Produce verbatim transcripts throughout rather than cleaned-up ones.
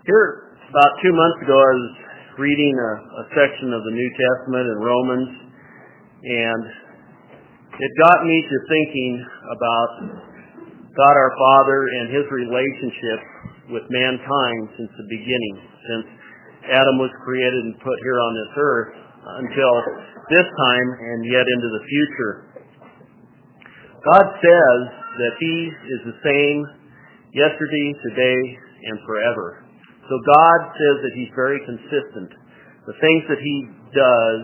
Here, about two months ago, I was reading a, a section of the New Testament in Romans, and it got me to thinking about God our Father and His relationship with mankind since the beginning, since Adam was created and put here on this earth until this time and yet into the future. God says that He is the same yesterday, today, and forever. So God says that He's very consistent. The things that He does,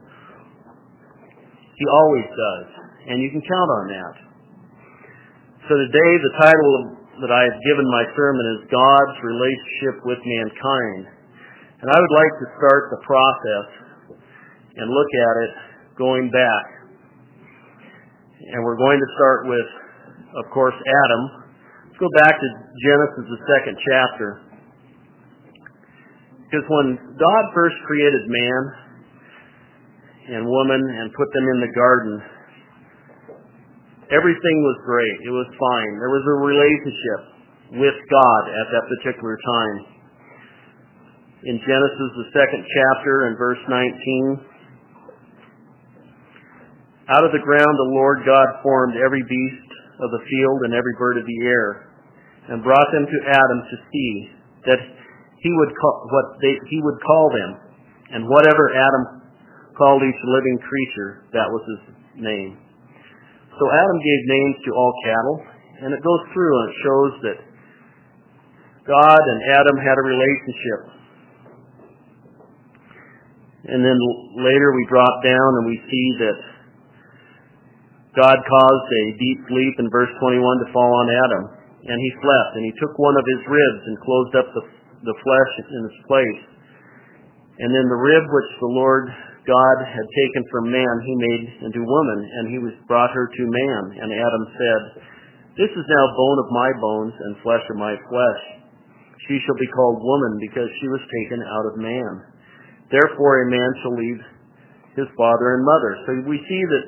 He always does. And you can count on that. So today the title that I have given my sermon is God's Relationship with Mankind. And I would like to start the process and look at it going back. And we're going to start with, of course, Adam. Let's go back to Genesis, the second chapter. Because when God first created man and woman and put them in the garden, everything was great. It was fine. There was a relationship with God at that particular time. In Genesis, the second chapter and verse nineteen, out of the ground the Lord God formed every beast of the field and every bird of the air, and brought them to Adam to see that he would call what they, he would call them, and whatever Adam called each living creature, that was his name. So Adam gave names to all cattle, and it goes through and it shows that God and Adam had a relationship. And then later we drop down and we see that God caused a deep sleep in verse twenty-one to fall on Adam, and he slept, and he took one of his ribs and closed up the the flesh in its place. And then the rib which the Lord God had taken from man, he made into woman, and he was brought her to man. And Adam said, "This is now bone of my bones and flesh of my flesh. She shall be called woman, because she was taken out of man. Therefore a man shall leave his father and mother." So we see that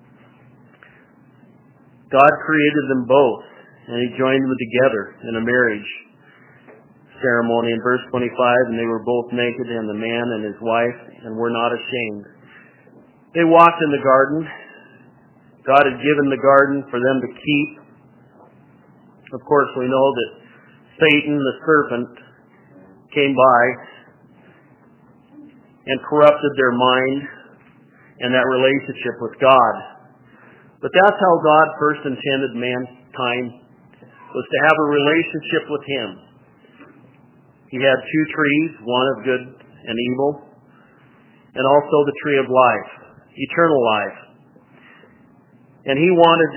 God created them both, and he joined them together in a marriage ceremony in verse twenty-five, and they were both naked, and the man and his wife, and were not ashamed. They walked in the garden. God had given the garden for them to keep. Of course, we know that Satan, the serpent, came by and corrupted their mind and that relationship with God. But that's how God first intended mankind, was to have a relationship with Him. He had two trees, one of good and evil, and also the tree of life, eternal life. And he wanted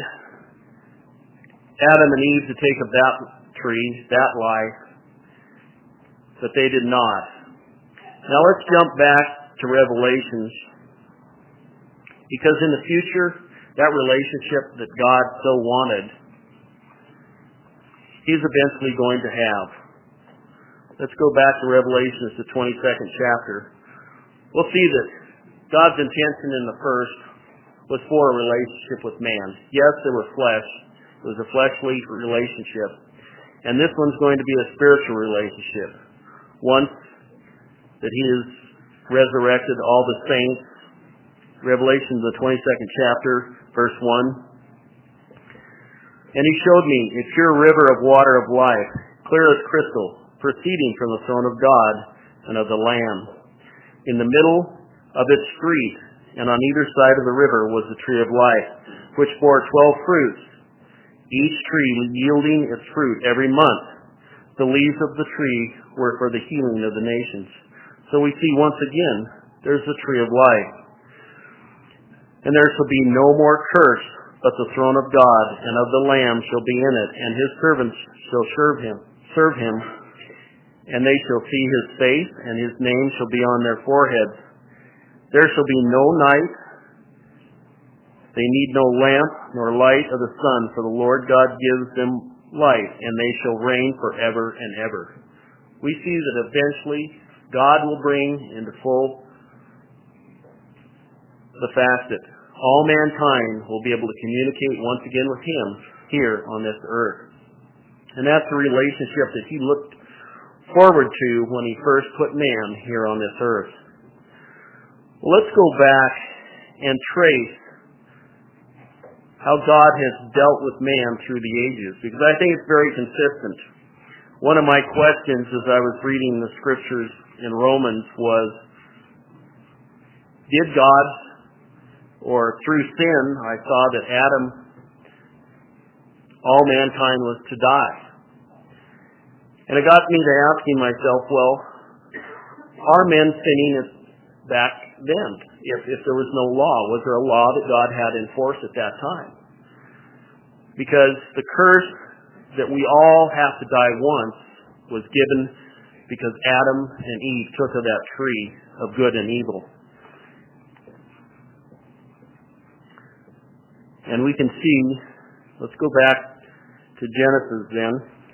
Adam and Eve to take of that tree, that life, but they did not. Now let's jump back to Revelations, because in the future, that relationship that God so wanted, He's eventually going to have. Let's go back to Revelation, it's the twenty-second chapter. We'll see that God's intention in the first was for a relationship with man. Yes, there was flesh. It was a fleshly relationship. And this one's going to be a spiritual relationship. Once that He has resurrected all the saints. Revelation, the twenty-second chapter, verse one. And He showed me a pure river of water of life, clear as crystal, proceeding from the throne of God and of the Lamb. In the middle of its street, and on either side of the river, was the tree of life, which bore twelve fruits, each tree yielding its fruit every month. The leaves of the tree were for the healing of the nations. So we see once again, there's the tree of life. And there shall be no more curse, but the throne of God and of the Lamb shall be in it, and His servants shall serve Him, serve Him, and they shall see His face, and His name shall be on their foreheads. There shall be no night. They need no lamp nor light of the sun, for the Lord God gives them light, and they shall reign forever and ever. We see that eventually God will bring into full the fact that all mankind will be able to communicate once again with Him here on this earth. And that's the relationship that He looked forward to when he first put man here on this earth. Well, let's go back and trace how God has dealt with man through the ages, because I think it's very consistent. One of my questions as I was reading the scriptures in Romans was, did God, or through sin, I saw that Adam, all mankind was to die. And it got me to asking myself, well, are men sinning back then? If, if there was no law, was there a law that God had enforced at that time? Because the curse that we all have to die once was given because Adam and Eve took of that tree of good and evil. And we can see, let's go back to Genesis then,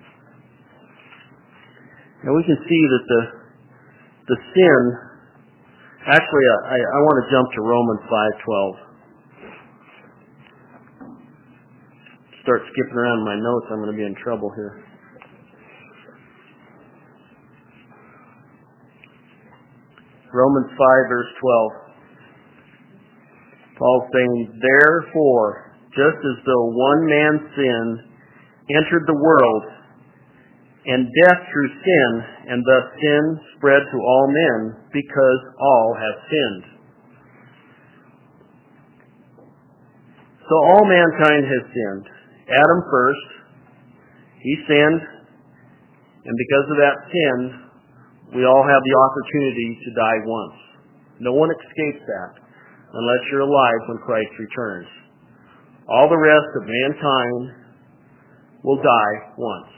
and we can see that the the sin, actually I, I want to jump to Romans five twelve. Start skipping around my notes, I'm going to be in trouble here. Romans five verse twelve. Paul's saying, therefore, just as though one man's sin entered the world, and death through sin, and thus sin spread to all men, because all have sinned. So all mankind has sinned. Adam first, he sinned, and because of that sin, we all have the opportunity to die once. No one escapes that, unless you're alive when Christ returns. All the rest of mankind will die once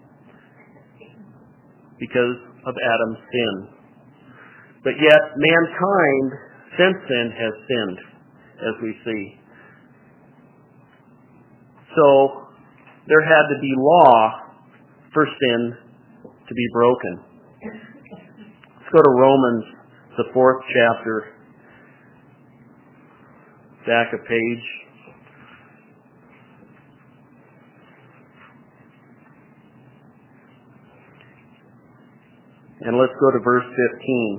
because of Adam's sin. But yet, mankind since then has sinned, as we see. So, there had to be law for sin to be broken. Let's go to Romans, the fourth chapter, back a page. And let's go to verse fifteen.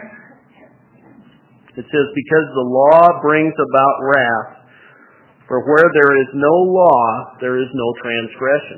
It says, because the law brings about wrath, for where there is no law, there is no transgression.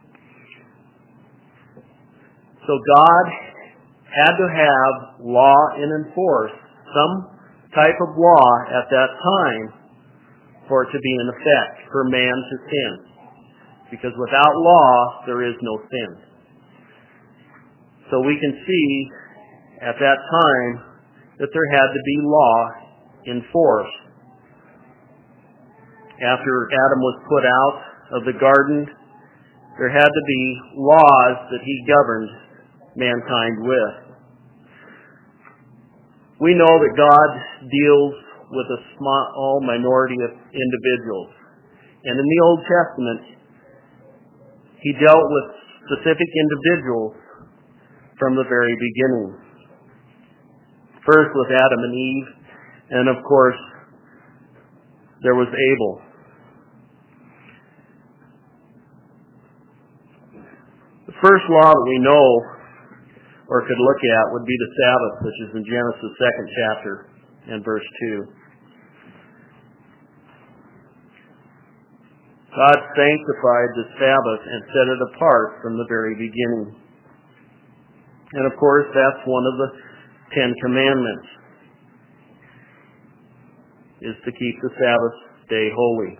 So God had to have law and enforce some type of law at that time for it to be in effect, for man to sin. Because without law, there is no sin. So we can see at that time that there had to be law enforced. After Adam was put out of the garden, there had to be laws that he governed mankind with. We know that God deals with a small minority of individuals. And in the Old Testament, he dealt with specific individuals from the very beginning. First with Adam and Eve, and of course, there was Abel. The first law that we know or could look at would be the Sabbath, which is in Genesis second chapter and verse two. God sanctified the Sabbath and set it apart from the very beginning. And of course, that's one of the Ten Commandments, is to keep the Sabbath day holy.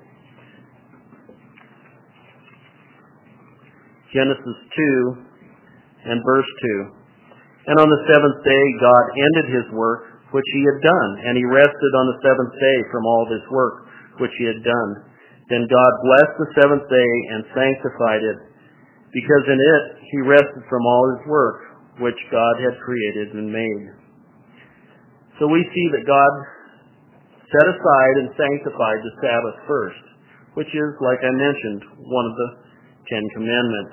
Genesis two and verse two. And on the seventh day God ended his work which he had done, and he rested on the seventh day from all this work which he had done. Then God blessed the seventh day and sanctified it, because in it he rested from all his work which God had created and made. So we see that God set aside and sanctified the Sabbath first, which is, like I mentioned, one of the Ten Commandments.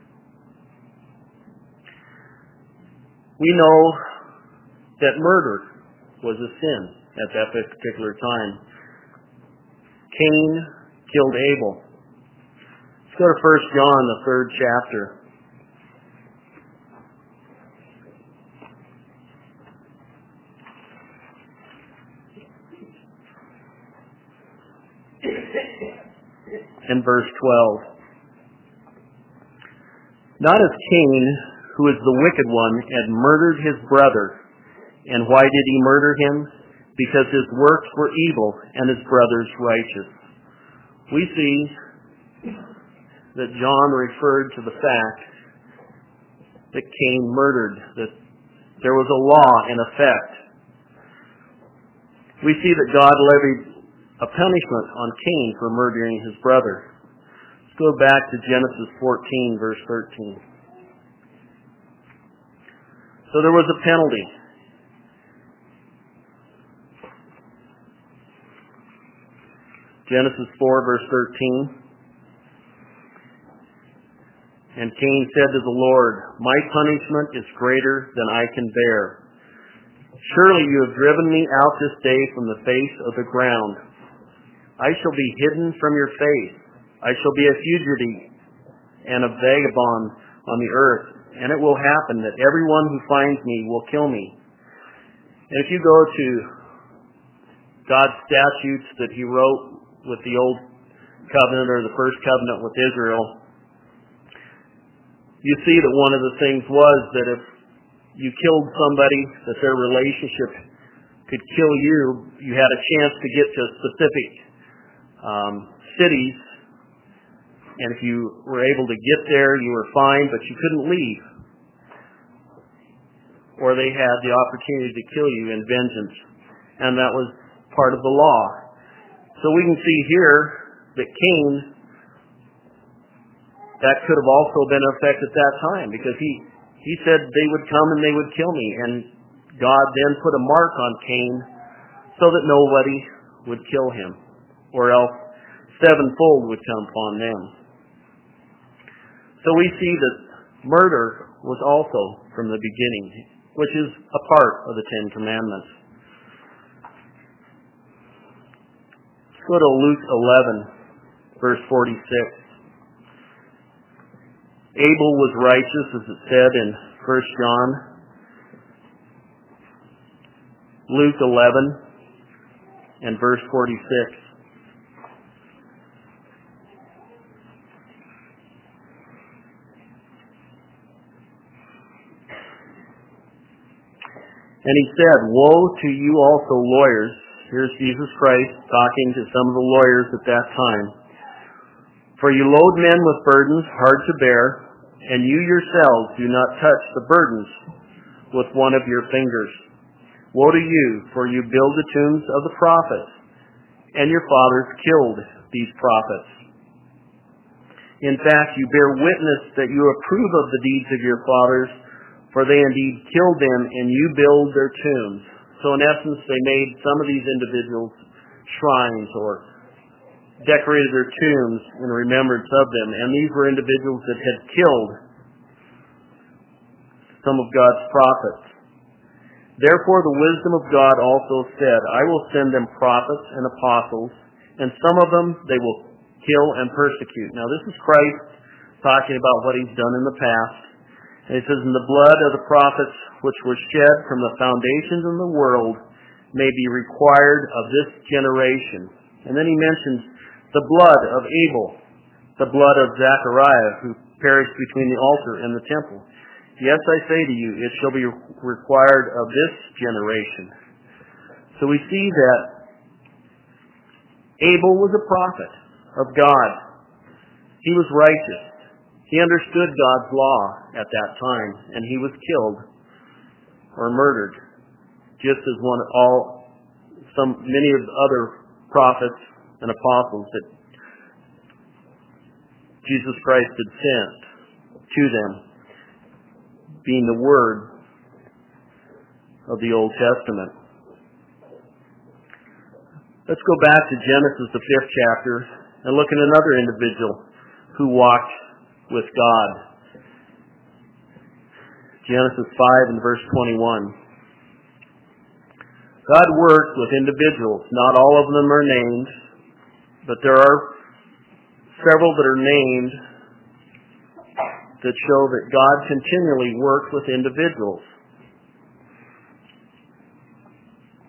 We know that murder was a sin at that particular time. Cain killed Abel. Let's go to First John, the third chapter. and verse twelve. Not as Cain, who is the wicked one, had murdered his brother. And why did he murder him? Because his works were evil and his brother's righteous. We see that John referred to the fact that Cain murdered, that there was a law in effect. We see that God levied a punishment on Cain for murdering his brother. Let's go back to Genesis fourteen, verse thirteen. So there was a penalty. Genesis four, verse thirteen. And Cain said to the Lord, "My punishment is greater than I can bear. Surely you have driven me out this day from the face of the ground. I shall be hidden from your face. I shall be a fugitive and a vagabond on the earth. And it will happen that everyone who finds me will kill me." And if you go to God's statutes that he wrote with the old covenant or the first covenant with Israel, you see that one of the things was that if you killed somebody, that their relationship could kill you, you had a chance to get to specific um, cities, and if you were able to get there, you were fine, but you couldn't leave. Or they had the opportunity to kill you in vengeance, and that was part of the law. So we can see here that Cain, that could have also been in effect at that time, because he, he said they would come and they would kill me, and God then put a mark on Cain so that nobody would kill him, or else sevenfold would come upon them. So we see that murder was also from the beginning, which is a part of the Ten Commandments. Let's go to Luke eleven, verse forty-six. Abel was righteous, as it said in First John. Luke eleven and verse forty-six. And he said, "Woe to you also lawyers." Here's Jesus Christ talking to some of the lawyers at that time. "For you load men with burdens hard to bear, and you yourselves do not touch the burdens with one of your fingers. Woe to you, for you build the tombs of the prophets, and your fathers killed these prophets. In fact, you bear witness that you approve of the deeds of your fathers, for they indeed killed them, and you build their tombs." So in essence, they made some of these individuals shrines or decorated their tombs in remembrance of them. And these were individuals that had killed some of God's prophets. "Therefore the wisdom of God also said, I will send them prophets and apostles, and some of them they will kill and persecute." Now this is Christ talking about what he's done in the past. And he says, "And the blood of the prophets which were shed from the foundations of the world may be required of this generation." And then he mentions the blood of Abel, the blood of Zechariah, who perished between the altar and the temple. "Yes, I say to you, it shall be required of this generation." So we see that Abel was a prophet of God. He was righteous. He understood God's law at that time, and he was killed or murdered, just as one all some many of the other prophets and apostles that Jesus Christ had sent to them, being the word of the Old Testament. Let's go back to Genesis, the fifth chapter, and look at another individual who walked with God. Genesis five and verse twenty-one. God works with individuals. Not all of them are named, but there are several that are named that show that God continually works with individuals.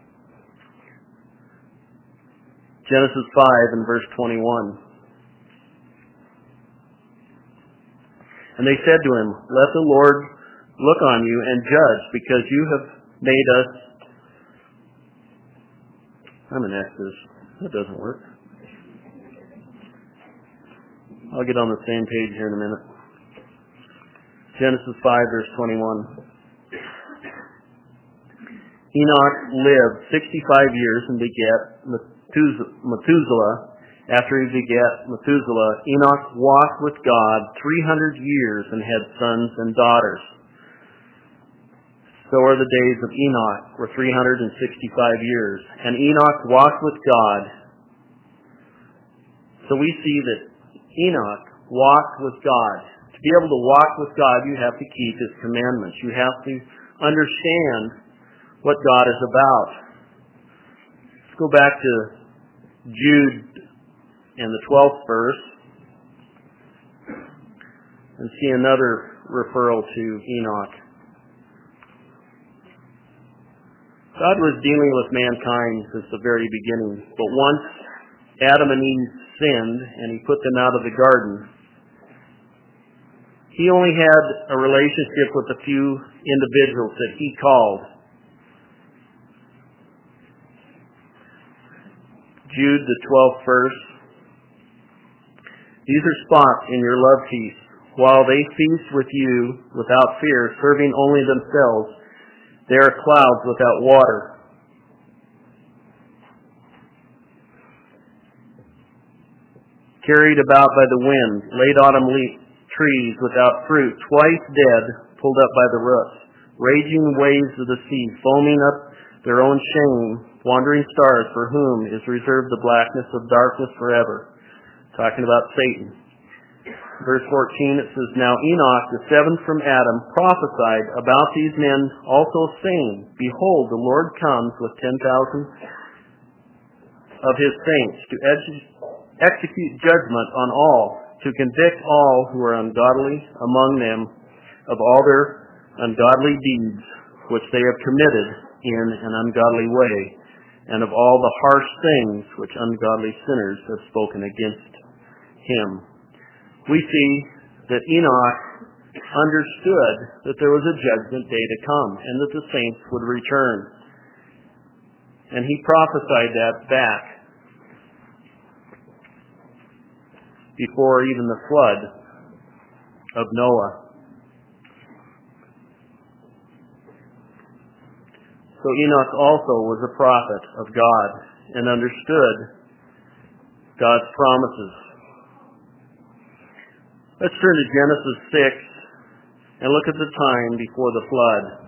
Genesis five and verse twenty-one. And they said to him, "Let the Lord look on you and judge, because you have made us..." I'm in Exodus. That doesn't work. I'll get on the same page here in a minute. Genesis five, verse twenty-one. Enoch lived sixty-five years and begat Methuselah. After he begat Methuselah, Enoch walked with God three hundred years and had sons and daughters. So are the days of Enoch, were three hundred sixty-five years. And Enoch walked with God. So we see that Enoch walked with God. To be able to walk with God, you have to keep His commandments. You have to understand what God is about. Let's go back to Jude in the twelfth verse and see another referral to Enoch. God was dealing with mankind since the very beginning, but once Adam and Eve sinned and He put them out of the garden, He only had a relationship with a few individuals that He called. Jude, the twelfth verse. These are spots in your love feast, while they feast with you without fear, serving only themselves. They are clouds without water. Carried about by the wind, late autumn leaf trees without fruit, twice dead, pulled up by the roots, raging waves of the sea, foaming up their own shame, wandering stars for whom is reserved the blackness of darkness forever. Talking about Satan. Verse fourteen, it says, Now Enoch, the seventh from Adam, prophesied about these men also, saying, Behold, the Lord comes with ten thousand of His saints to ex- execute judgment on all, to convict all who are ungodly among them of all their ungodly deeds which they have committed in an ungodly way, and of all the harsh things which ungodly sinners have spoken against Him. We see that Enoch understood that there was a judgment day to come and that the saints would return. And he prophesied that back before even the flood of Noah. So Enoch also was a prophet of God and understood God's promises. Let's turn to Genesis six and look at the time before the flood.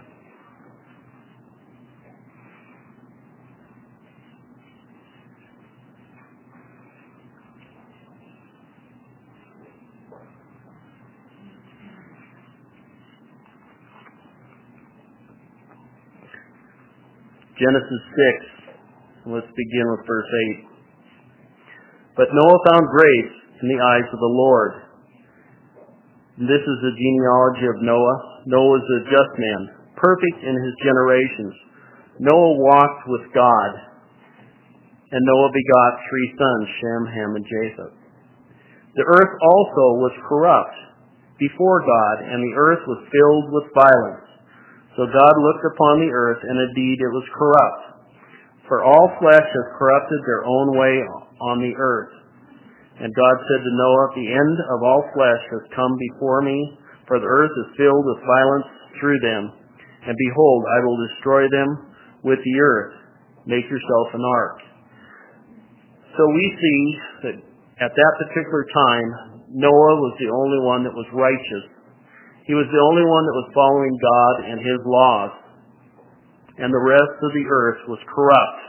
Genesis six, let's begin with verse eight. But Noah found grace in the eyes of the Lord. And this is the genealogy of Noah. Noah was a just man, perfect in his generations. Noah walked with God, and Noah begot three sons, Shem, Ham, and Japheth. The earth also was corrupt before God, and the earth was filled with violence. So God looked upon the earth, and indeed it was corrupt. For all flesh has corrupted their own way on the earth. And God said to Noah, The end of all flesh has come before me, for the earth is filled with violence through them. And behold, I will destroy them with the earth. Make yourself an ark. So we see that at that particular time, Noah was the only one that was righteous. He was the only one that was following God and His laws. And the rest of the earth was corrupt.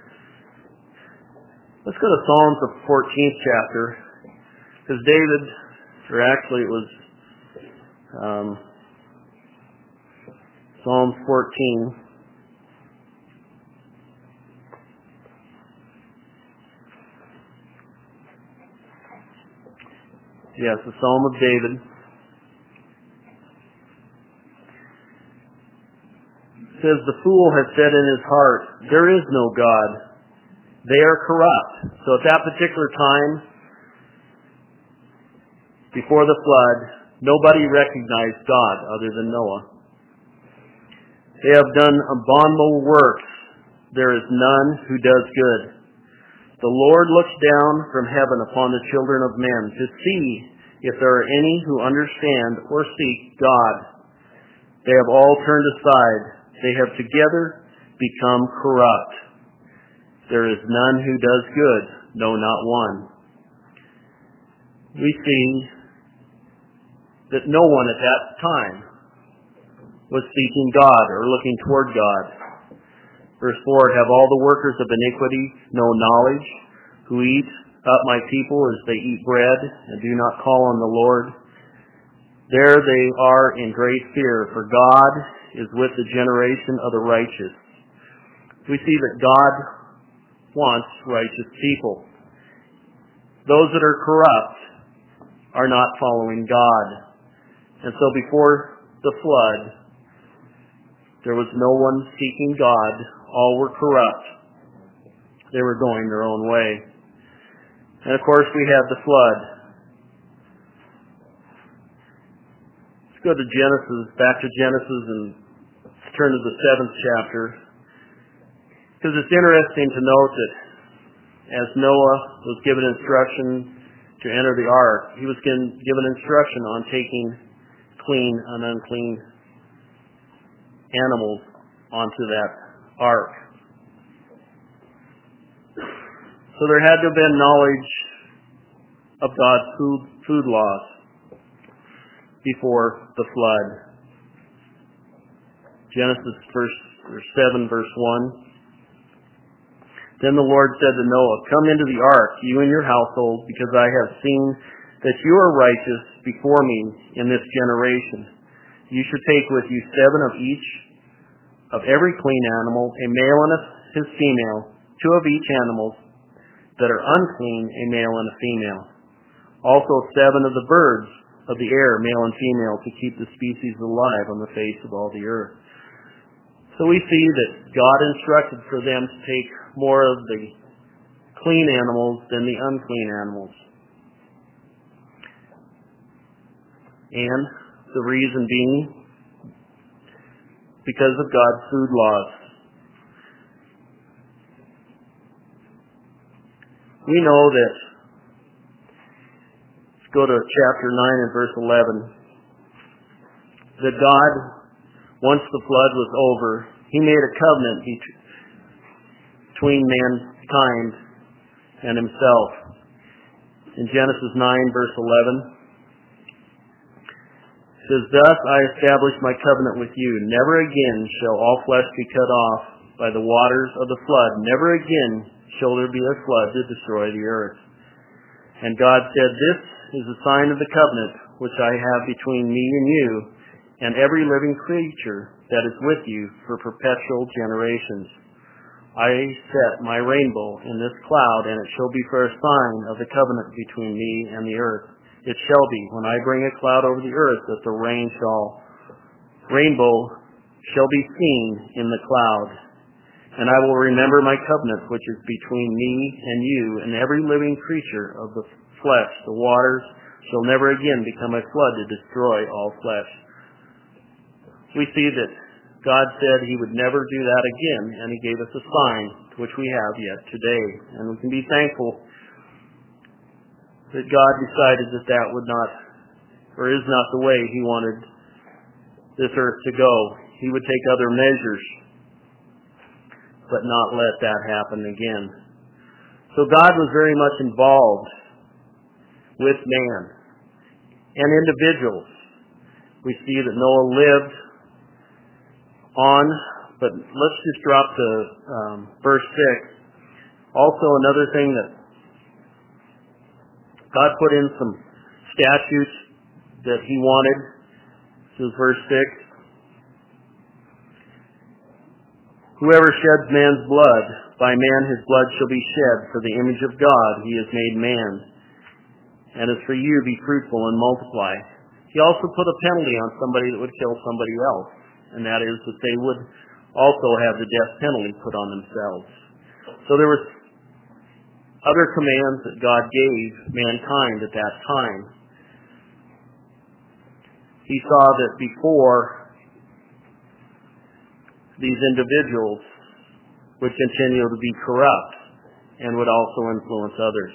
Let's go to Psalms, the fourteenth chapter. Because David, or actually it was um, Psalm fourteen. Yes, the Psalm of David. It says, The fool has said in his heart, There is no God. They are corrupt. So at that particular time, before the flood, Nobody recognized God other than Noah. They have done abominable works. There is none who does good. The Lord looks down from heaven upon the children of men to see if there are any who understand or seek God. They have all turned aside. They have together become corrupt. There is none who does good, no, not one. We see that no one at that time was seeking God or looking toward God. Verse four, have all the workers of iniquity no knowledge, who eat up my people as they eat bread, and do not call on the Lord? There they are in great fear, for God is with the generation of the righteous. We see that God wants righteous people. Those that are corrupt are not following God. And so before the flood, there was no one seeking God. All were corrupt. They were going their own way. And of course we have the flood. Let's go to Genesis, back to Genesis, and turn to the seventh chapter. Because it's interesting to note that as Noah was given instruction to enter the ark, he was given, given instruction on taking clean and unclean animals onto that ark. So there had to have been knowledge of God's food, food laws before the flood. Genesis verse, verse seven, verse one. Then the Lord said to Noah, come into the ark, you and your household, because I have seen that you are righteous before me in this generation. You should take with you seven of each of every clean animal, a male and a, his female, two of each animal that are unclean, a male and a female. Also seven of the birds of the air, male and female, to keep the species alive on the face of all the earth. So we see that God instructed for them to take more of the clean animals than the unclean animals. And the reason being, because of God's food laws. We know that, let's go to chapter nine and verse eleven, that God, once the flood was over, He made a covenant between mankind and Himself. In Genesis nine, verse eleven, it says, thus I establish my covenant with you. Never again shall all flesh be cut off by the waters of the flood. Never again shall there be a flood to destroy the earth. And God said, this is the sign of the covenant which I have between me and you and every living creature that is with you for perpetual generations. I set my rainbow in this cloud, and it shall be for a sign of the covenant between me and the earth. It shall be, when I bring a cloud over the earth, that the rain shall, rainbow shall be seen in the cloud. And I will remember my covenant, which is between me and you and every living creature of the flesh. The waters shall never again become a flood to destroy all flesh. We see that God said He would never do that again, and He gave us a sign, which we have yet today. And we can be thankful that God decided that that would not, or is not the way He wanted this earth to go. He would take other measures, but not let that happen again. So God was very much involved with man and individuals. We see that Noah lived on, but let's just drop to um, verse six. Also another thing that God put in some statutes that He wanted. This is verse six. Whoever sheds man's blood, by man his blood shall be shed, for the image of God He has made man. And as for you, be fruitful and multiply. He also put a penalty on somebody that would kill somebody else, and that is that they would also have the death penalty put on themselves. So there was other commands that God gave mankind at that time. he saw that before these individuals would continue to be corrupt and would also influence others.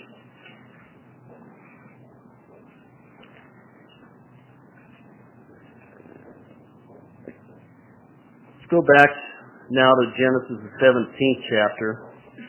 Let's go back now to Genesis, the seventeenth chapter.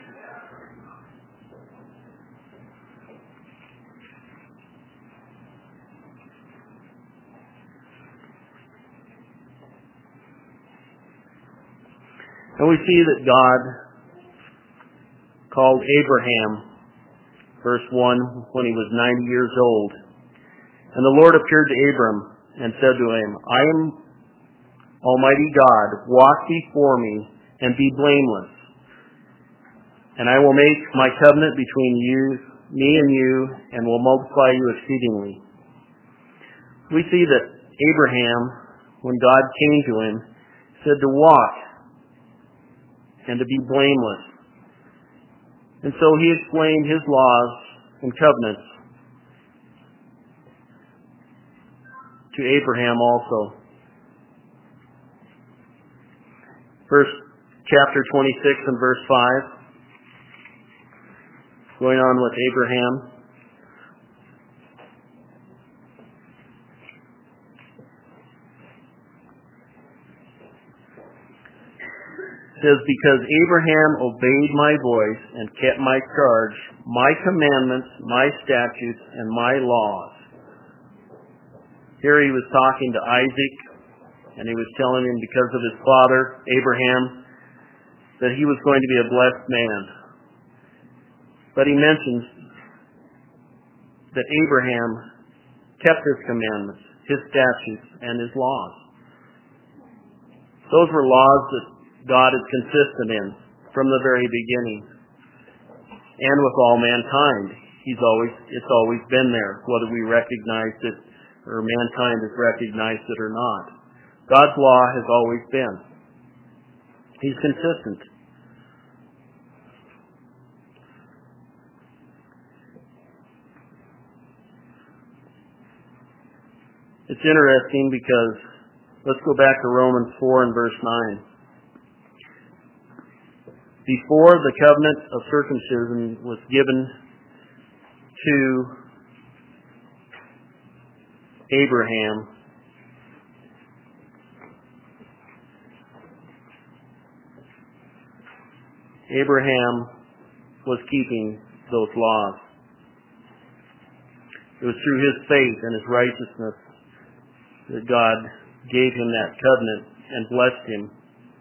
And we see that God called Abraham, verse one, when he was ninety years old. And the Lord appeared to Abram and said to him, I am Almighty God, walk before me and be blameless. And I will make my covenant between you, me and you, and will multiply you exceedingly. We see that Abraham, when God came to him, said to walk and to be blameless. And so he explained his laws and covenants to Abraham also. Verse chapter twenty-six and verse five, going on with Abraham. It says, because Abraham obeyed my voice and kept my charge, my commandments, my statutes, and my laws. Here he was talking to Isaac, and he was telling him because of his father, Abraham, that he was going to be a blessed man. But he mentions that Abraham kept his commandments, his statutes, and his laws. Those were laws that God is consistent in from the very beginning. And with all mankind. He's always it's always been there, whether we recognize it or mankind has recognized it or not. God's law has always been. He's consistent. It's interesting because let's go back to Romans four and verse nine. Before the covenant of circumcision was given to Abraham, Abraham was keeping those laws. It was through his faith and his righteousness that God gave him that covenant and blessed him.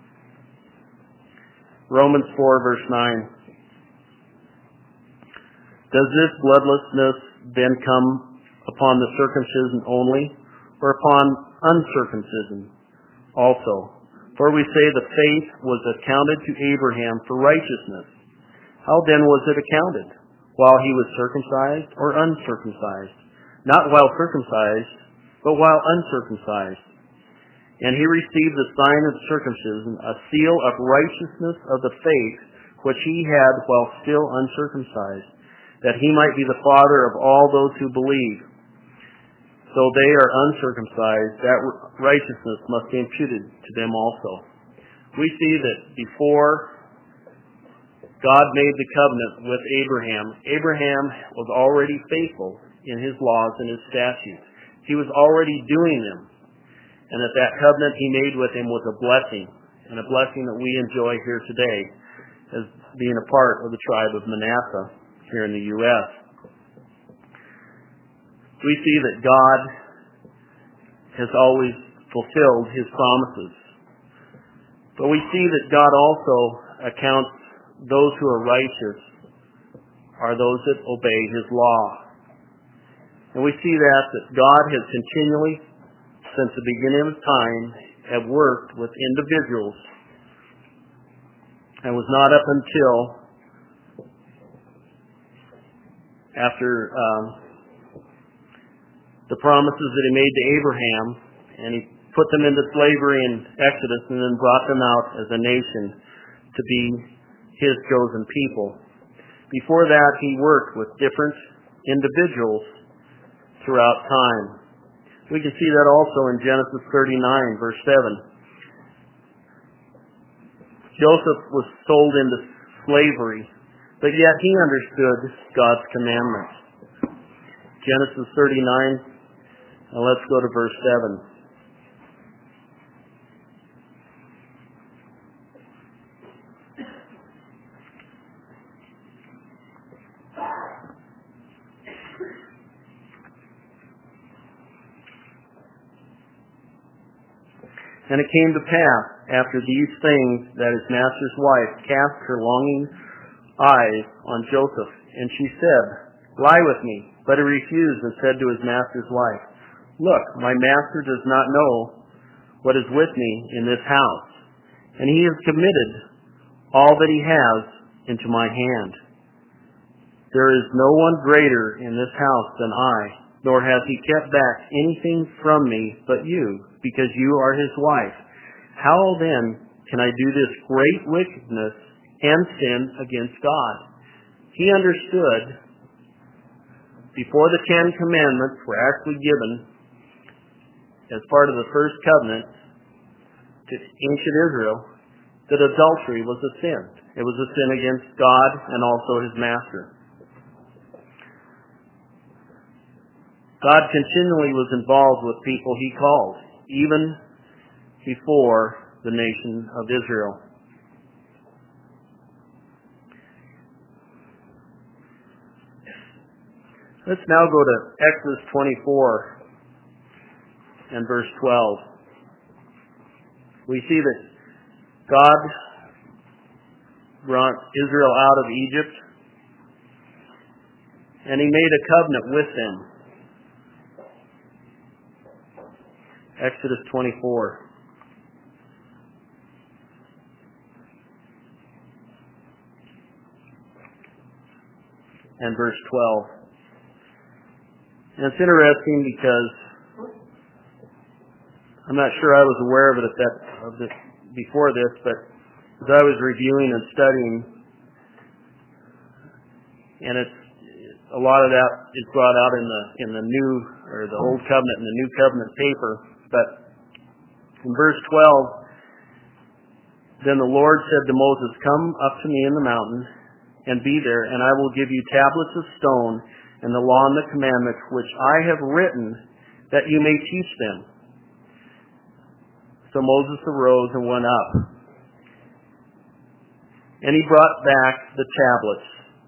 Romans four, verse nine. Does this bloodlessness then come upon the circumcision only, or upon uncircumcision also? For we say the faith was accounted to Abraham for righteousness. How then was it accounted? While he was circumcised or uncircumcised? Not while circumcised, but while uncircumcised. And he received the sign of circumcision, a seal of righteousness of the faith which he had while still uncircumcised, that he might be the father of all those who believe. So they are uncircumcised, that righteousness must be imputed to them also. We see that before God made the covenant with Abraham, Abraham was already faithful in his laws and his statutes. He was already doing them. And that that covenant he made with him was a blessing, and a blessing that we enjoy here today as being a part of the tribe of Manasseh here in the U S We see that God has always fulfilled his promises. But we see that God also accounts those who are righteous are those that obey his law. And we see that, that God has continually, since the beginning of time, have worked with individuals, and was not up until after um, the promises that he made to Abraham, and he put them into slavery in Exodus and then brought them out as a nation to be his chosen people. Before that, he worked with different individuals throughout time. We can see that also in Genesis thirty-nine, verse seven. Joseph was sold into slavery, but yet he understood God's commandments. Genesis thirty-nine, and let's go to verse seven. And it came to pass, after these things, that his master's wife cast her longing eyes on Joseph, and she said, Lie with me. But he refused and said to his master's wife, Look, my master does not know what is with me in this house, and he has committed all that he has into my hand. There is no one greater in this house than I, nor has he kept back anything from me but you, because you are his wife. How then can I do this great wickedness and sin against God? He understood, before the Ten Commandments were actually given as part of the first covenant to ancient Israel, that adultery was a sin. It was a sin against God and also his master. God continually was involved with people he called, even before the nation of Israel. Let's now go to Exodus twenty-four and verse twelve. We see that God brought Israel out of Egypt, and he made a covenant with them. Exodus twenty-four. And verse twelve. And it's interesting because I'm not sure I was aware of it at that of this before this, but as I was reviewing and studying, and it's a lot of that is brought out in the in the new or the old covenant and the new covenant paper. But in verse twelve, then the Lord said to Moses, Come up to me in the mountain and be there, and I will give you tablets of stone and the law and the commandments which I have written, that you may teach them. So Moses arose and went up, and he brought back the tablets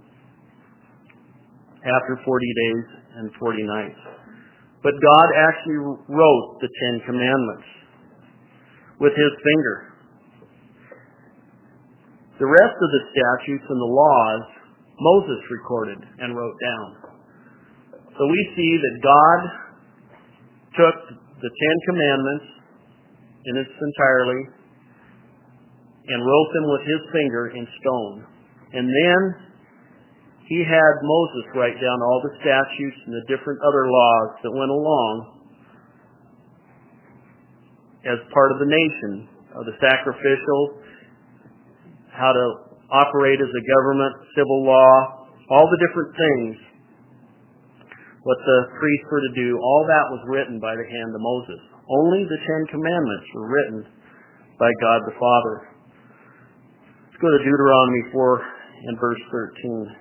after forty days and forty nights. But God actually wrote the Ten Commandments with his finger. The rest of the statutes and the laws Moses recorded and wrote down. So we see that God took the Ten Commandments in its entirety and wrote them with his finger in stone. And then he had Moses write down all the statutes and the different other laws that went along as part of the nation, of the sacrificial, how to operate as a government, civil law, all the different things, what the priests were to do, all that was written by the hand of Moses. Only the Ten Commandments were written by God the Father. Let's go to Deuteronomy four and verse thirteen.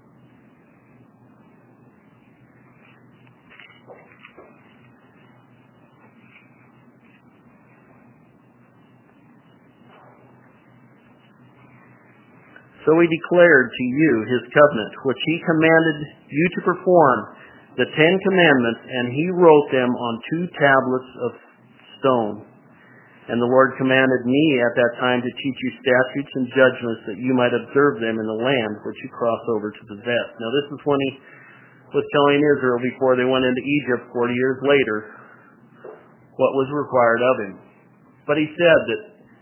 So he declared to you his covenant, which he commanded you to perform, the Ten Commandments, and he wrote them on two tablets of stone. And the Lord commanded me at that time to teach you statutes and judgments, that you might observe them in the land which you cross over to possess. Now this is when he was telling Israel before they went into Egypt forty years later what was required of him. But he said that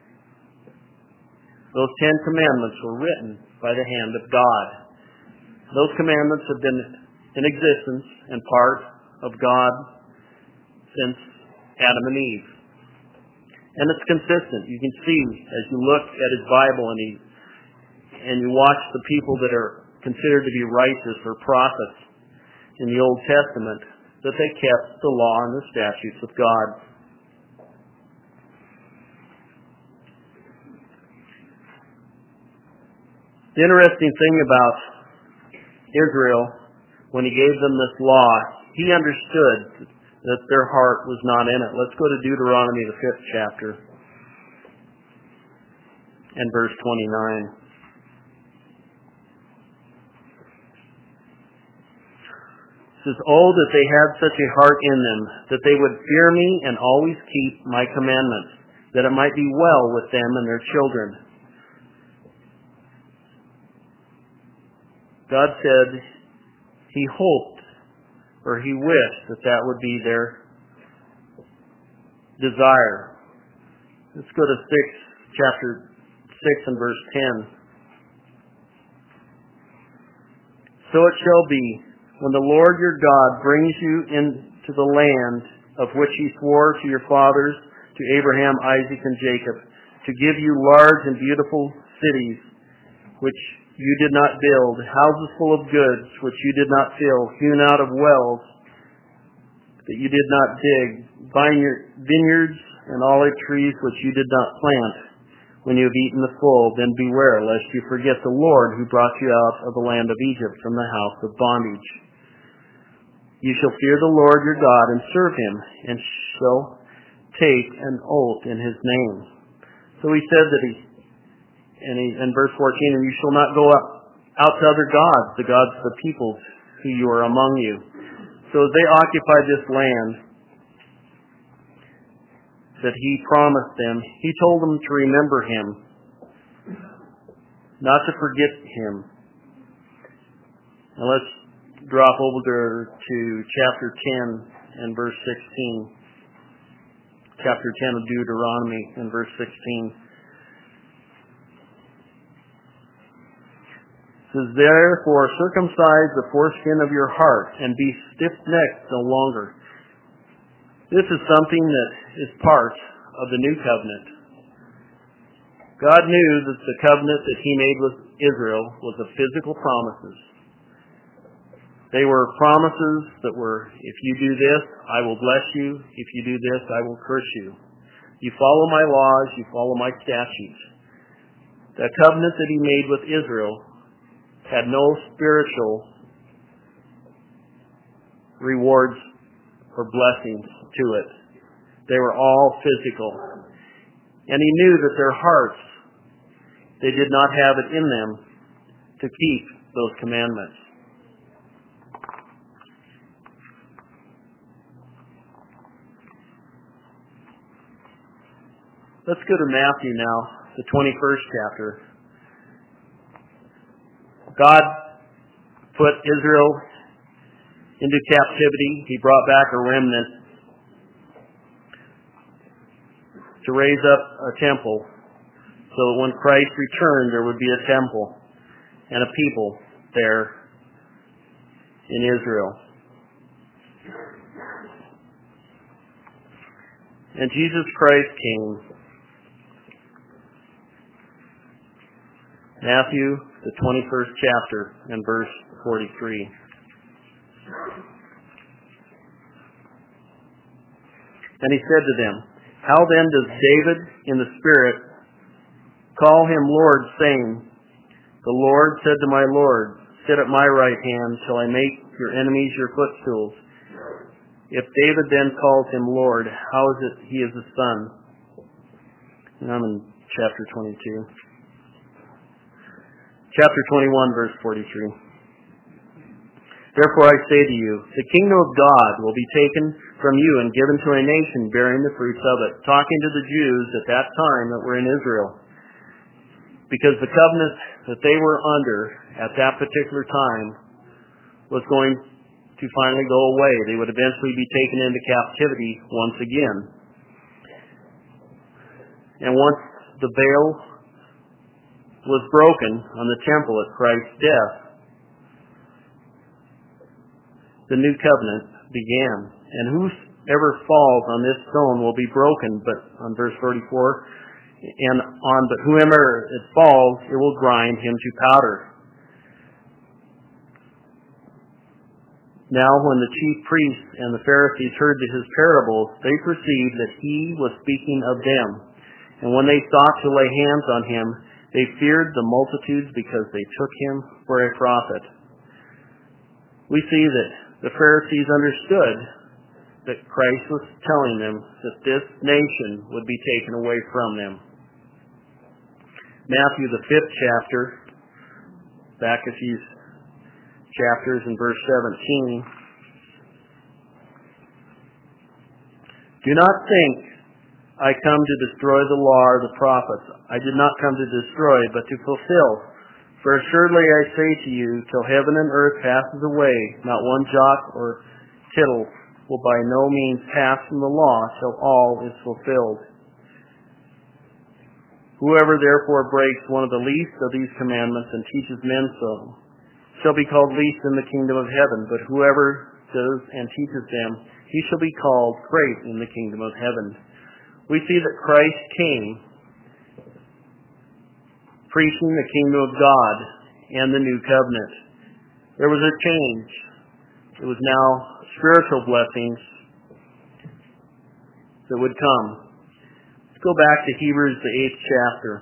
those Ten Commandments were written by the hand of God. Those commandments have been in existence and part of God since Adam and Eve. And it's consistent. You can see as you look at his Bible and, he, and you watch the people that are considered to be righteous or prophets in the Old Testament, that they kept the law and the statutes of God. The interesting thing about Israel, when he gave them this law, he understood that their heart was not in it. Let's go to Deuteronomy, the fifth chapter, and verse twenty-nine. It says, "Oh, that they had such a heart in them, that they would fear me and always keep my commandments, that it might be well with them and their children." God said he hoped, or he wished, that that would be their desire. Let's go to six, chapter six and verse ten. "So it shall be, when the Lord your God brings you into the land of which he swore to your fathers, to Abraham, Isaac, and Jacob, to give you large and beautiful cities, which you did not build, houses full of goods, which you did not fill, hewn out of wells that you did not dig, vineyards and olive trees which you did not plant. When you have eaten the full, then beware lest you forget the Lord who brought you out of the land of Egypt from the house of bondage. You shall fear the Lord your God and serve him, and shall take an oath in his name." So he said that he, and he, in verse fourteen, "And you shall not go out, out to other gods, the gods of the peoples who you are among you." So as they occupied this land that he promised them, he told them to remember him, not to forget him. Now let's drop over to chapter ten and verse sixteen. Chapter ten of Deuteronomy and verse sixteen. It says, "Therefore circumcise the foreskin of your heart, and be stiff-necked no longer." This is something that is part of the new covenant. God knew that the covenant that he made with Israel was of physical promises. They were promises that were, if you do this, I will bless you. If you do this, I will curse you. You follow my laws, you follow my statutes. The covenant that he made with Israel had no spiritual rewards or blessings to it. They were all physical. And he knew that their hearts, they did not have it in them to keep those commandments. Let's go to Matthew now, the twenty-first chapter. God put Israel into captivity. He brought back a remnant to raise up a temple, so that when Christ returned, there would be a temple and a people there in Israel. And Jesus Christ came. Matthew, the twenty-first chapter, and verse forty-three. "And he said to them, How then does David in the Spirit call him Lord, saying, The Lord said to my Lord, Sit at my right hand till I make your enemies your footstools. If David then calls him Lord, how is it he is a son?" And I'm in chapter twenty-two. Chapter twenty-one, verse forty-three. "Therefore I say to you, the kingdom of God will be taken from you and given to a nation bearing the fruits of it," talking to the Jews at that time that were in Israel. Because the covenant that they were under at that particular time was going to finally go away. They would eventually be taken into captivity once again. And once the veil was broken on the temple at Christ's death, the new covenant began. And whoever falls on this stone will be broken, but on verse thirty-four, and on but whoever it falls, it will grind him to powder. Now when the chief priests and the Pharisees heard his parables, they perceived that he was speaking of them. And when they sought to lay hands on him, they feared the multitudes because they took him for a prophet. We see that the Pharisees understood that Christ was telling them that this nation would be taken away from them. Matthew, the fifth chapter, back a few chapters in verse seventeen. Do not think I come to destroy the law or the prophets. I did not come to destroy, but to fulfill. For assuredly I say to you, till heaven and earth passes away, not one jot or tittle will by no means pass from the law till all is fulfilled. Whoever therefore breaks one of the least of these commandments and teaches men so, shall be called least in the kingdom of heaven, but whoever does and teaches them, he shall be called great in the kingdom of heaven. We see that Christ came preaching the kingdom of God and the new covenant. There was a change. It was now spiritual blessings that would come. Let's go back to Hebrews, the eighth chapter.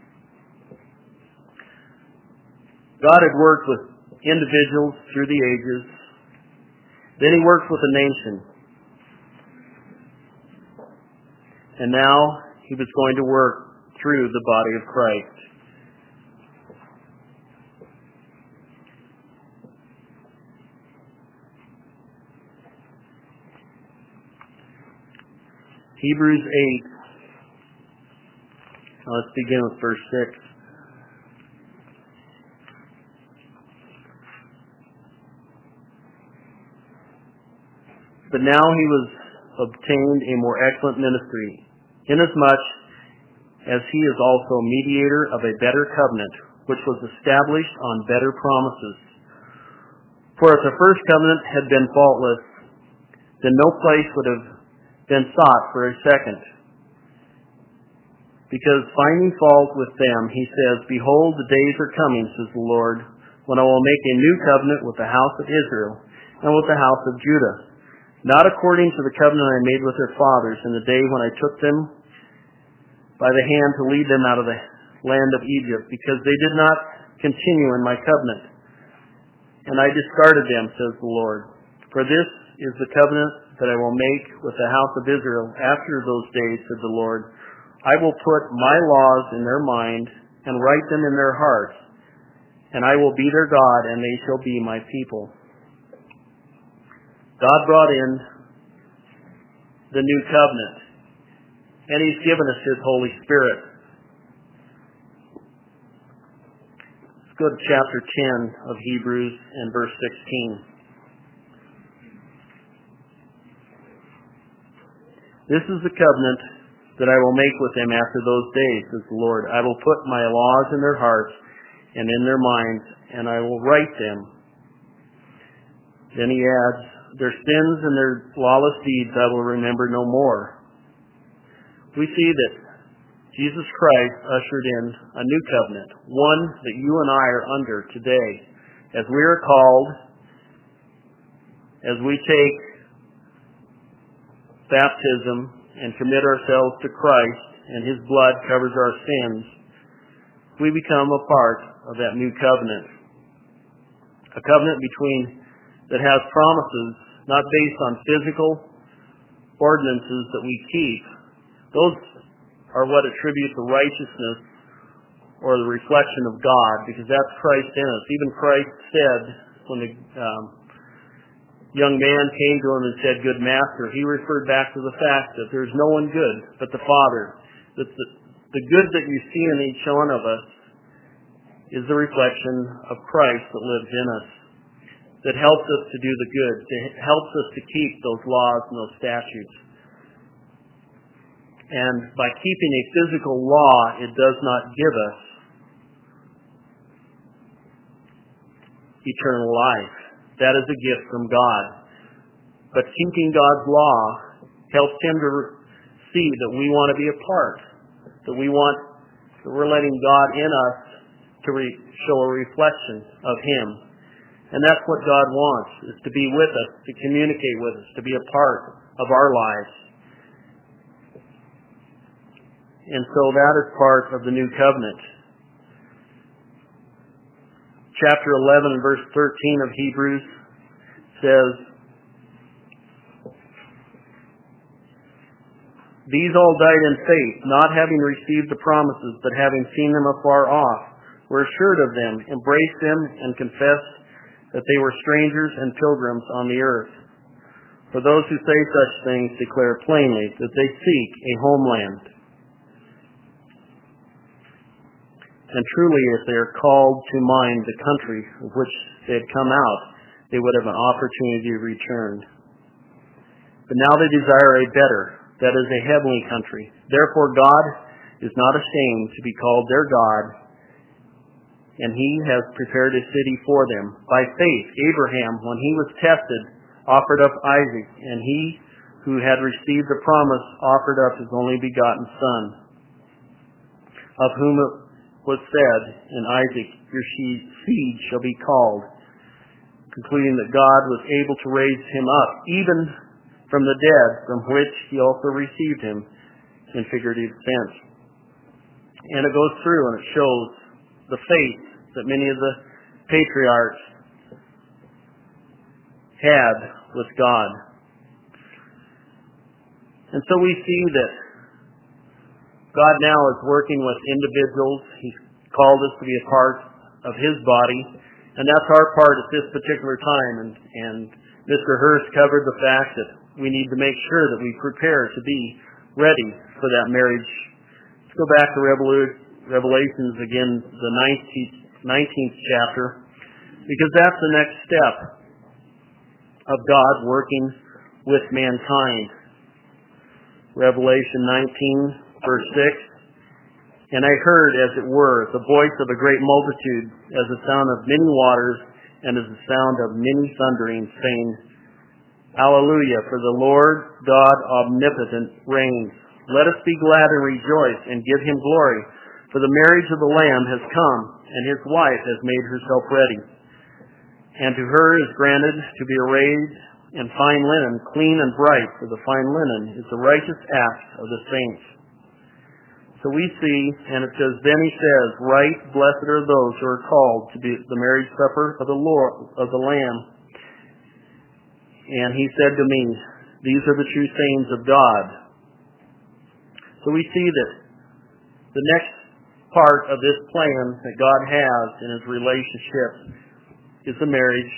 God had worked with individuals through the ages. Then he worked with a nation. And now he was going to work through the body of Christ. Hebrews eight. Now let's begin with verse six. But now he was obtained a more excellent ministry, inasmuch as he is also mediator of a better covenant, which was established on better promises. For if the first covenant had been faultless, then no place would have been sought for a second. Because finding fault with them, he says, Behold, the days are coming, says the Lord, when I will make a new covenant with the house of Israel and with the house of Judah, not according to the covenant I made with their fathers in the day when I took them by the hand to lead them out of the land of Egypt, because they did not continue in my covenant. And I discarded them, says the Lord. For this is the covenant that I will make with the house of Israel after those days, said the Lord. I will put my laws in their mind and write them in their hearts, and I will be their God, and they shall be my people. God brought in the new covenant, and he's given us his Holy Spirit. Let's go to chapter ten of Hebrews and verse sixteen. This is the covenant that I will make with them after those days, says the Lord. I will put my laws in their hearts and in their minds, and I will write them. Then he adds, their sins and their lawless deeds I will remember no more. We see that Jesus Christ ushered in a new covenant, one that you and I are under today. As we are called, as we take baptism and commit ourselves to Christ, and his blood covers our sins, we become a part of that new covenant. A covenant between that has promises not based on physical ordinances that we keep. Those are what attribute the righteousness or the reflection of God, because that's Christ in us. Even Christ said, when the um, young man came to him and said, Good Master, he referred back to the fact that there's no one good but the Father. That the, the good that you see in each one of us is the reflection of Christ that lives in us, that helps us to do the good, that helps us to keep those laws and those statutes. And by keeping a physical law, it does not give us eternal life. That is a gift from God. But keeping God's law helps him to see that we want to be a part, that we want, that we're letting God in us to re, show a reflection of him. And that's what God wants, is to be with us, to communicate with us, to be a part of our lives. And so that is part of the new covenant. Chapter eleven and verse thirteen of Hebrews says, "These all died in faith, not having received the promises, but having seen them afar off, were assured of them, embraced them, and confessed that they were strangers and pilgrims on the earth. For those who say such things declare plainly that they seek a homeland. And truly, if they are called to mind the country of which they had come out, they would have an opportunity to return. But now they desire a better, that is, a heavenly country. Therefore God is not ashamed to be called their God, and he has prepared a city for them. By faith, Abraham, when he was tested, offered up Isaac, and he who had received the promise offered up his only begotten son, of whom it was said, in Isaac your seed shall be called, concluding that God was able to raise him up, even from the dead, from which he also received him in figurative sense." And it goes through and it shows the faith that many of the patriarchs had with God. And so we see that God now is working with individuals. He's called us to be a part of his body, and that's our part at this particular time. And, and Mister Hurst covered the fact that we need to make sure that we prepare to be ready for that marriage. Let's go back to Revelations again, the nineteenth chapter, because that's the next step of God working with mankind. Revelation nineteen, verse six, "And I heard, as it were, the voice of a great multitude, as the sound of many waters, and as the sound of many thunderings, saying, Hallelujah, for the Lord God omnipotent reigns. Let us be glad and rejoice, and give him glory, for the marriage of the Lamb has come, and his wife has made herself ready. And to her is granted to be arrayed in fine linen, clean and bright, for the fine linen is the righteous act of the saints." So we see, and it says, "Then he says, Right, blessed are those who are called to be the marriage supper of the Lord, of the Lamb. And he said to me, These are the true sayings of God." So we see that the next part of this plan that God has in his relationship is the marriage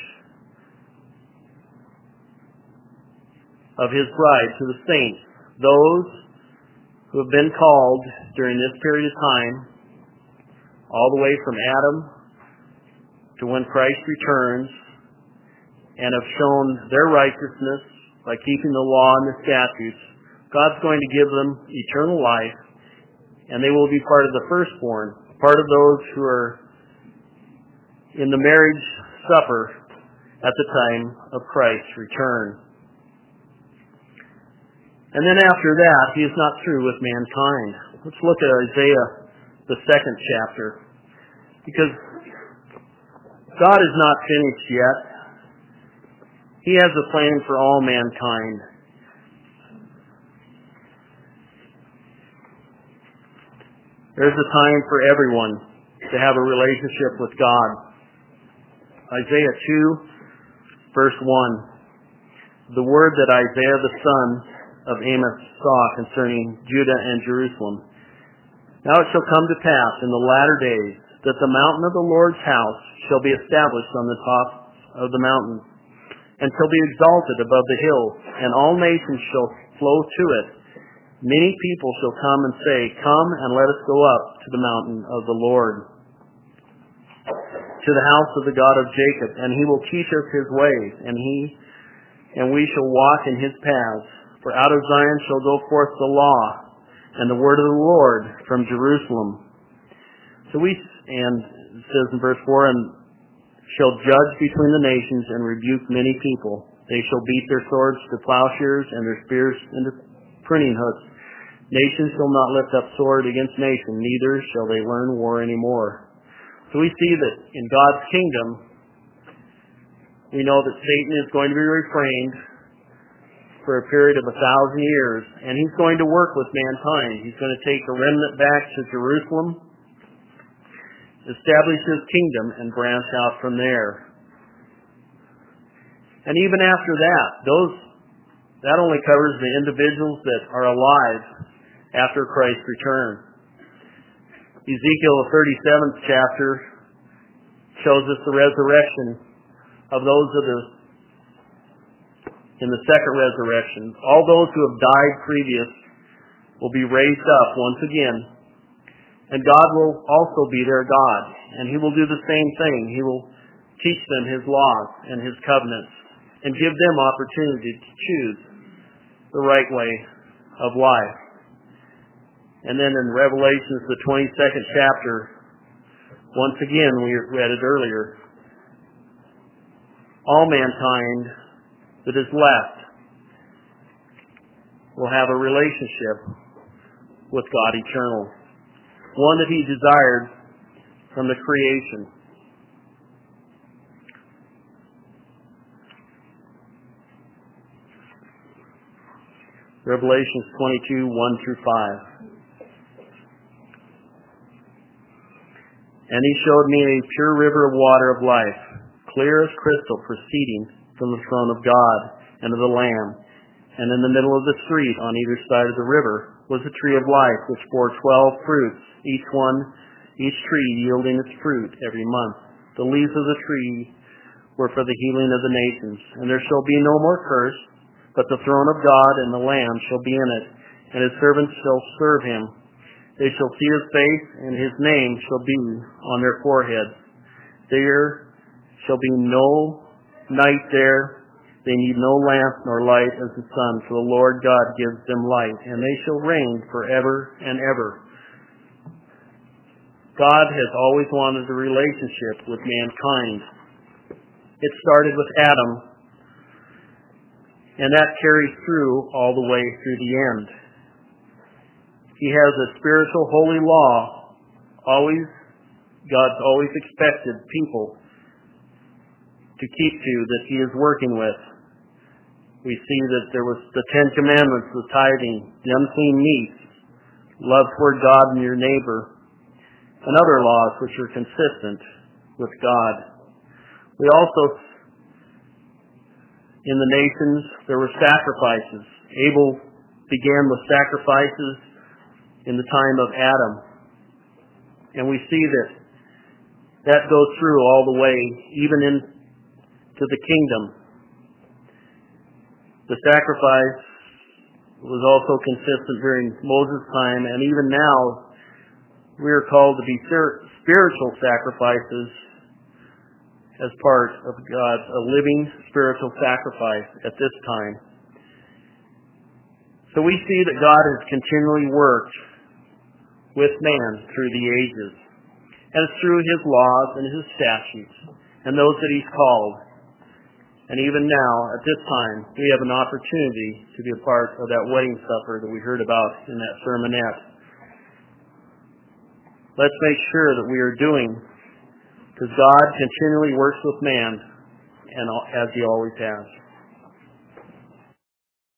of his bride to the saints, those who have been called during this period of time, all the way from Adam to when Christ returns, and have shown their righteousness by keeping the law and the statutes. God's going to give them eternal life, and they will be part of the firstborn, part of those who are in the marriage supper at the time of Christ's return. And then after that, he is not through with mankind. Let's look at Isaiah, the second chapter. Because God is not finished yet. He has a plan for all mankind. There's a time for everyone to have a relationship with God. Isaiah two, verse one. The word that Isaiah the son of Amos saw concerning Judah and Jerusalem. Now it shall come to pass in the latter days that the mountain of the Lord's house shall be established on the top of the mountain, and shall be exalted above the hills, and all nations shall flow to it. Many people shall come and say, Come and let us go up to the mountain of the Lord, to the house of the God of Jacob, and he will teach us his ways, and he and we shall walk in his paths. For out of Zion shall go forth the law, and the word of the Lord from Jerusalem. So we, and it says in verse four, and shall judge between the nations and rebuke many people. They shall beat their swords to plowshares and their spears into pruning hooks. Nation shall not lift up sword against nation, neither shall they learn war anymore. So we see that in God's kingdom, we know that Satan is going to be refrained for a period of a thousand years, and he's going to work with mankind. He's going to take a remnant back to Jerusalem, establish his kingdom, and branch out from there. And even after that, those that only covers the individuals that are alive after Christ's return. Ezekiel, the thirty-seventh chapter, shows us the resurrection of those of the in the second resurrection. All those who have died previous will be raised up once again, and God will also be their God, and He will do the same thing. He will teach them His laws and His covenants, and give them opportunity to choose the right way of life. And then in Revelations, the twenty-second chapter, once again, we read it earlier, all mankind that is left will have a relationship with God eternal, one that He desired from the creation. Revelations twenty-two, one through five. And He showed me a pure river of water of life, clear as crystal, proceeding from the throne of God and of the Lamb. And in the middle of the street, on either side of the river, was a tree of life, which bore twelve fruits, each one, each tree yielding its fruit every month. The leaves of the tree were for the healing of the nations. And there shall be no more curse, but the throne of God and the Lamb shall be in it, and His servants shall serve Him. They shall see His face, and His name shall be on their foreheads. There shall be no night there. They need no lamp nor light as the sun, for the Lord God gives them light, and they shall reign forever and ever. God has always wanted a relationship with mankind. It started with Adam, and that carries through all the way through the end. He has a spiritual holy law. Always, God's always expected people to keep to, that He is working with. We see that there was the Ten Commandments, the tithing, the unclean meats, love toward God and your neighbor, and other laws which are consistent with God. We also, in the nations, there were sacrifices. Abel began with sacrifices in the time of Adam. And we see that that goes through all the way, even into the kingdom. The sacrifice was also consistent during Moses' time, and even now we are called to be spiritual sacrifices as part of God's a living spiritual sacrifice at this time. So we see that God has continually worked with man through the ages, and it's through His laws and His statutes and those that He's called. And even now, at this time, we have an opportunity to be a part of that wedding supper that we heard about in that sermonette. Let's make sure that we are doing, because God continually works with man, and as He always has.